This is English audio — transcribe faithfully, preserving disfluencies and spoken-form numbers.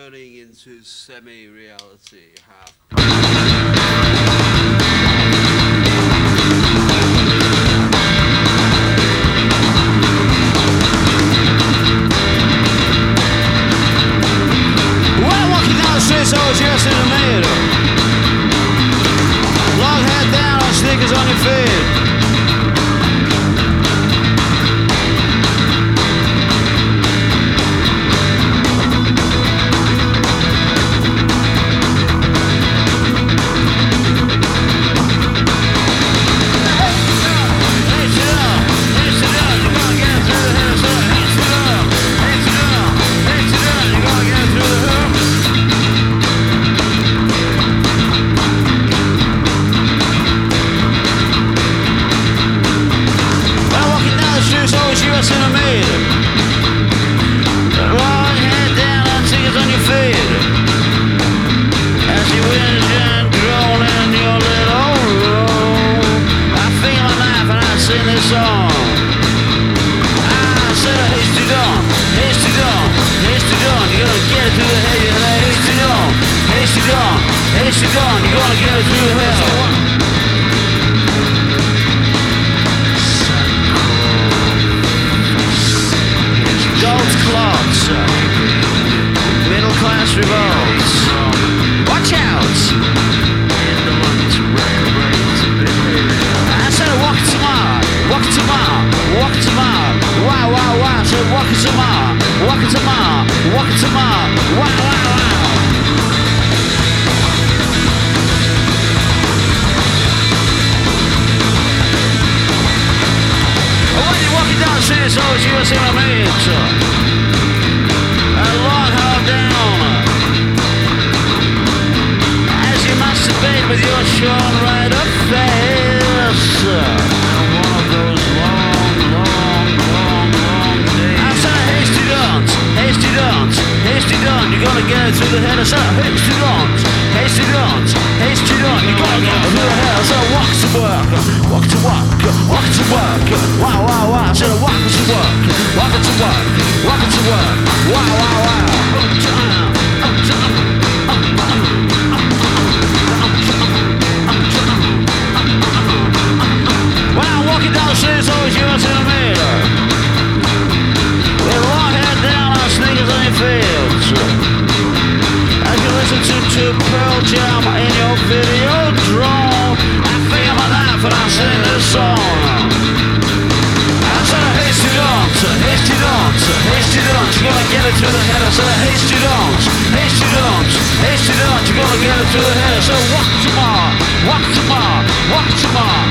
turning into semi-reality. Half. Well, walking down the street, so it's just in the middle. Long head down and sneakers on your feet. Hasty dawn, you're gonna get it through hell. Gold clots, middle class revolts. Watch out! I said walk tomorrow, walk tomorrow, walk tomorrow. Wow, wow, wow. I said walk tomorrow, walk tomorrow, walk tomorrow. Wow, wow, wow. It's always you see what I mean. A long haul down as you masturbate with your short right up face. One of those long, long, long, long days. I said hasty dance, hasty dance, hasty dance. You're gonna get it through the head. I said hasty dance, hasty dance, hasty dance. You're gonna get it through the head. I said walk to work, walk to work, walk to work. Wow, wow, wow. I said walk to work, walk to work, walk to work. Wow, wow, wow. When I'm walking down the street, it's always you in the middle. With long hair down and sneakers on your fields. As you listen to, to Pearl Jam in your video drone, I feel my life and I sing this song. I said a hasty dance, hasty dance, hasty dance. You're gonna get it through the head. I said a hasty dance, hasty dance, hasty dance. You're gonna get it through the head. I said walk tomorrow, walk tomorrow, walk tomorrow.